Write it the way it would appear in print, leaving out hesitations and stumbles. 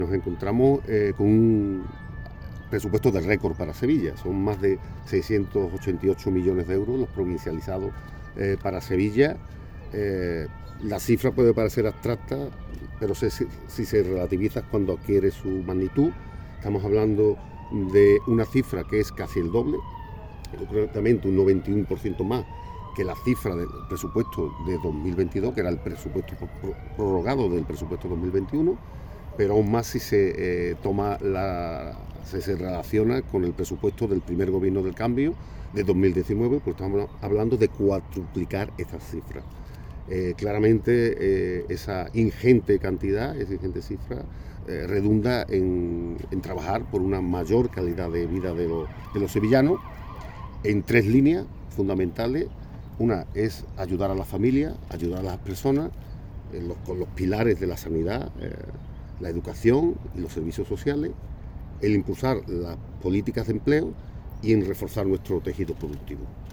Nos encontramos con un presupuesto de récord para Sevilla. Son más de 688 millones de euros los provincializados para Sevilla. La cifra puede parecer abstracta, pero si se relativiza cuando adquiere su magnitud. Estamos hablando de una cifra que es casi el doble, concretamente un 91% más que la cifra del presupuesto de 2022, que era el presupuesto prorrogado del presupuesto 2021, pero aún más si se se relaciona con el presupuesto del primer gobierno del cambio de 2019, pues estamos hablando de cuadruplicar estas cifras. Claramente esa ingente cantidad, esa ingente cifra, redunda en trabajar por una mayor calidad de vida de los sevillanos en tres líneas fundamentales. Una es ayudar a la familia, ayudar a las personas con los pilares de la sanidad, la educación y los servicios sociales, el impulsar las políticas de empleo y en reforzar nuestro tejido productivo.